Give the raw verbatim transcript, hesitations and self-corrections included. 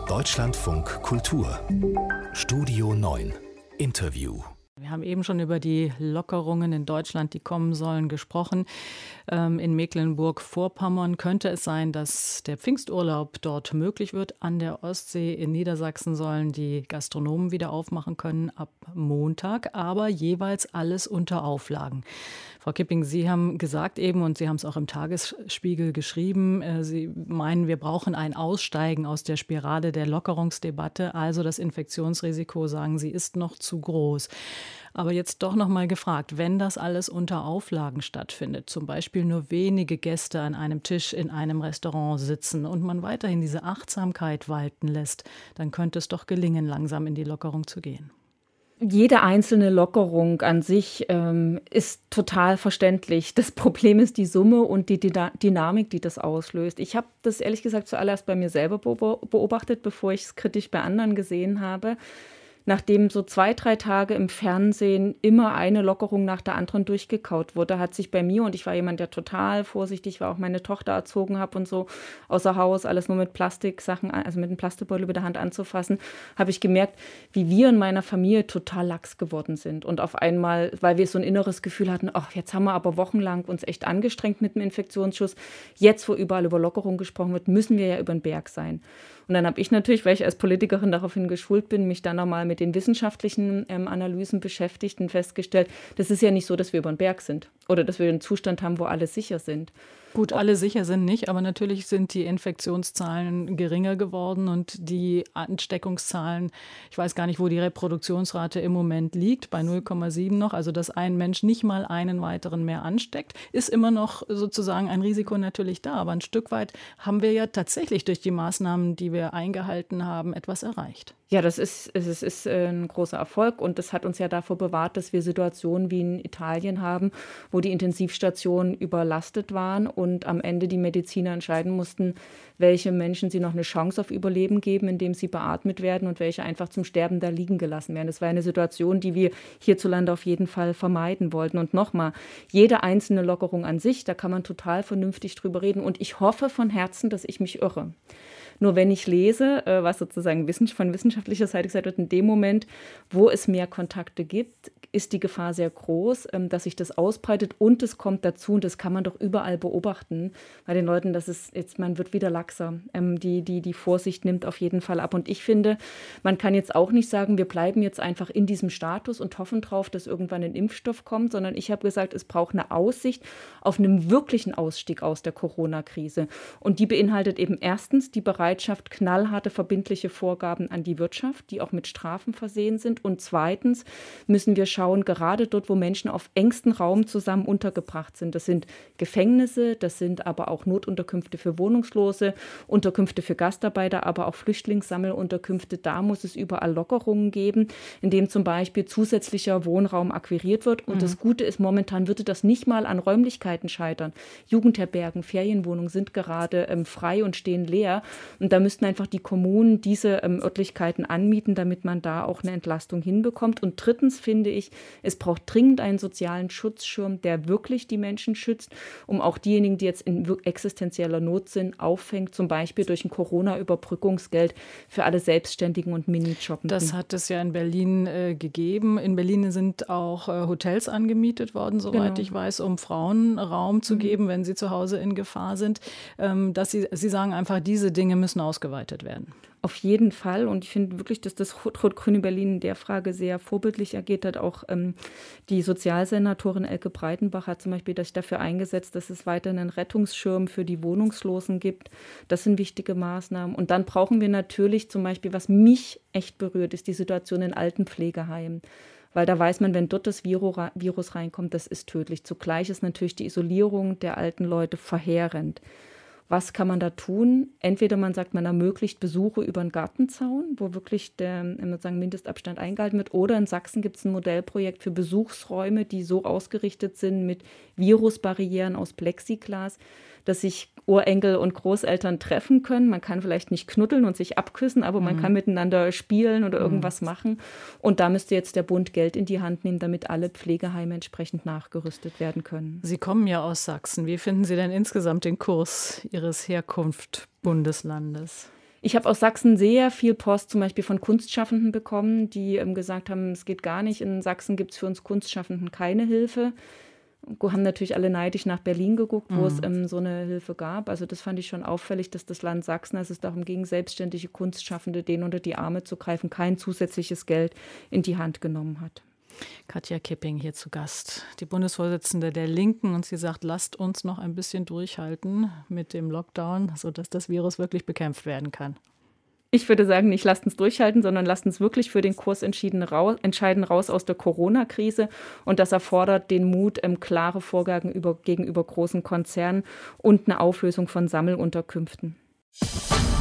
Deutschlandfunk Kultur Studio neun Interview. Wir haben eben schon über die Lockerungen in Deutschland, die kommen sollen, gesprochen. Ähm, in Mecklenburg-Vorpommern könnte es sein, dass der Pfingsturlaub dort möglich wird. An der Ostsee in Niedersachsen sollen die Gastronomen wieder aufmachen können ab Montag, aber jeweils alles unter Auflagen. Frau Kipping, Sie haben gesagt eben, und Sie haben es auch im Tagesspiegel geschrieben, äh, Sie meinen, wir brauchen ein Aussteigen aus der Spirale der Lockerungsdebatte. Also das Infektionsrisiko, sagen Sie, ist noch zu groß. Aber jetzt doch noch mal gefragt, wenn das alles unter Auflagen stattfindet, zum Beispiel nur wenige Gäste an einem Tisch in einem Restaurant sitzen und man weiterhin diese Achtsamkeit walten lässt, dann könnte es doch gelingen, langsam in die Lockerung zu gehen. Jede einzelne Lockerung an sich ähm, ist total verständlich. Das Problem ist die Summe und die Dyna- Dynamik, die das auslöst. Ich habe das ehrlich gesagt zuallererst bei mir selber beobachtet, bevor ich es kritisch bei anderen gesehen habe. Nachdem so zwei, drei Tage im Fernsehen immer eine Lockerung nach der anderen durchgekaut wurde, hat sich bei mir, und ich war jemand, der total vorsichtig war, auch meine Tochter erzogen habe und so, außer Haus, alles nur mit Plastiksachen, also mit einem Plastikbeutel über der Hand anzufassen, habe ich gemerkt, wie wir in meiner Familie total lax geworden sind. Und auf einmal, weil wir so ein inneres Gefühl hatten, ach, jetzt haben wir aber wochenlang uns echt angestrengt mit dem Infektionsschutz. Jetzt, wo überall über Lockerung gesprochen wird, müssen wir ja über den Berg sein. Und dann habe ich natürlich, weil ich als Politikerin daraufhin geschult bin, mich dann nochmal mit den wissenschaftlichen ähm, Analysen beschäftigt und festgestellt, das ist ja nicht so, dass wir über den Berg sind oder dass wir einen Zustand haben, wo alle sicher sind. Gut, alle sicher sind nicht, aber natürlich sind die Infektionszahlen geringer geworden und die Ansteckungszahlen, ich weiß gar nicht, wo die Reproduktionsrate im Moment liegt, bei null Komma sieben noch, also dass ein Mensch nicht mal einen weiteren mehr ansteckt, ist immer noch sozusagen ein Risiko natürlich da, aber ein Stück weit haben wir ja tatsächlich durch die Maßnahmen, die wir eingehalten haben, etwas erreicht. Ja, das ist, es ist ein großer Erfolg und das hat uns ja davor bewahrt, dass wir Situationen wie in Italien haben, wo die Intensivstationen überlastet waren und am Ende die Mediziner entscheiden mussten, welche Menschen sie noch eine Chance auf Überleben geben, indem sie beatmet werden und welche einfach zum Sterben da liegen gelassen werden. Das war eine Situation, die wir hierzulande auf jeden Fall vermeiden wollten. Und nochmal, jede einzelne Lockerung an sich, da kann man total vernünftig drüber reden und ich hoffe von Herzen, dass ich mich irre. Nur wenn ich lese, was sozusagen von wissenschaftlicher Seite gesagt wird, in dem Moment, wo es mehr Kontakte gibt, ist die Gefahr sehr groß, dass sich das ausbreitet und es kommt dazu, und das kann man doch überall beobachten, bei den Leuten, dass es jetzt, man wird wieder laxer. Die, die, die Vorsicht nimmt auf jeden Fall ab. Und ich finde, man kann jetzt auch nicht sagen, wir bleiben jetzt einfach in diesem Status und hoffen drauf, dass irgendwann ein Impfstoff kommt, sondern ich habe gesagt, es braucht eine Aussicht auf einen wirklichen Ausstieg aus der Corona-Krise. Und die beinhaltet eben erstens die Bereitschaft, knallharte, verbindliche Vorgaben an die Wirtschaft, die auch mit Strafen versehen sind. Und zweitens müssen wir schauen, gerade dort, wo Menschen auf engstem Raum zusammen untergebracht sind. Das sind Gefängnisse, das sind aber auch Notunterkünfte für Wohnungslose, Unterkünfte für Gastarbeiter, aber auch Flüchtlingssammelunterkünfte. Da muss es überall Lockerungen geben, indem zum Beispiel zusätzlicher Wohnraum akquiriert wird. Und mhm. das Gute ist, momentan würde das nicht mal an Räumlichkeiten scheitern. Jugendherbergen, Ferienwohnungen sind gerade ähm, frei und stehen leer. Und da müssten einfach die Kommunen diese ähm, Örtlichkeiten anmieten, damit man da auch eine Entlastung hinbekommt. Und drittens finde ich, es braucht dringend einen sozialen Schutzschirm, der wirklich die Menschen schützt, um auch diejenigen, die jetzt in existenzieller Not sind, auffängt, zum Beispiel durch ein Corona-Überbrückungsgeld für alle Selbstständigen und Minijobben. Das hat es ja in Berlin äh, gegeben. In Berlin sind auch äh, Hotels angemietet worden, soweit genau. ich weiß, um Frauen Raum zu mhm. geben, wenn sie zu Hause in Gefahr sind. Ähm, dass sie, sie sagen einfach, diese Dinge müssen ausgeweitet werden. Auf jeden Fall. Und ich finde wirklich, dass das Rot-Rot-Grüne Berlin in der Frage sehr vorbildlich agiert hat. Auch ähm, die Sozialsenatorin Elke Breitenbach hat zum Beispiel sich dafür eingesetzt, dass es weiterhin einen Rettungsschirm für die Wohnungslosen gibt. Das sind wichtige Maßnahmen. Und dann brauchen wir natürlich zum Beispiel, was mich echt berührt, ist die Situation in Altenpflegeheimen. Weil da weiß man, wenn dort das Virus reinkommt, das ist tödlich. Zugleich ist natürlich die Isolierung der alten Leute verheerend. Was kann man da tun? Entweder man sagt, man ermöglicht Besuche über einen Gartenzaun, wo wirklich der sozusagen Mindestabstand eingehalten wird. Oder in Sachsen gibt es ein Modellprojekt für Besuchsräume, die so ausgerichtet sind mit Virusbarrieren aus Plexiglas, dass sich Urenkel und Großeltern treffen können. Man kann vielleicht nicht knuddeln und sich abküssen, aber mhm. man kann miteinander spielen oder irgendwas mhm. machen. Und da müsste jetzt der Bund Geld in die Hand nehmen, damit alle Pflegeheime entsprechend nachgerüstet werden können. Sie kommen ja aus Sachsen. Wie finden Sie denn insgesamt den Kurs Ihres Herkunftsbundeslandes? Ich habe aus Sachsen sehr viel Post zum Beispiel von Kunstschaffenden bekommen, die ähm, gesagt haben, es geht gar nicht, in Sachsen gibt es für uns Kunstschaffenden keine Hilfe. Wir haben natürlich alle neidisch nach Berlin geguckt, wo mhm. es ähm, so eine Hilfe gab. Also das fand ich schon auffällig, dass das Land Sachsen, als es darum ging, selbstständige Kunstschaffende denen unter die Arme zu greifen, kein zusätzliches Geld in die Hand genommen hat. Katja Kipping hier zu Gast, die Bundesvorsitzende der Linken. Und sie sagt, lasst uns noch ein bisschen durchhalten mit dem Lockdown, sodass das Virus wirklich bekämpft werden kann. Ich würde sagen, nicht lasst uns durchhalten, sondern lasst uns wirklich für den Kurs entschieden raus, entscheiden raus aus der Corona-Krise. Und das erfordert den Mut, ähm, klare Vorgaben über, gegenüber großen Konzernen und eine Auflösung von Sammelunterkünften.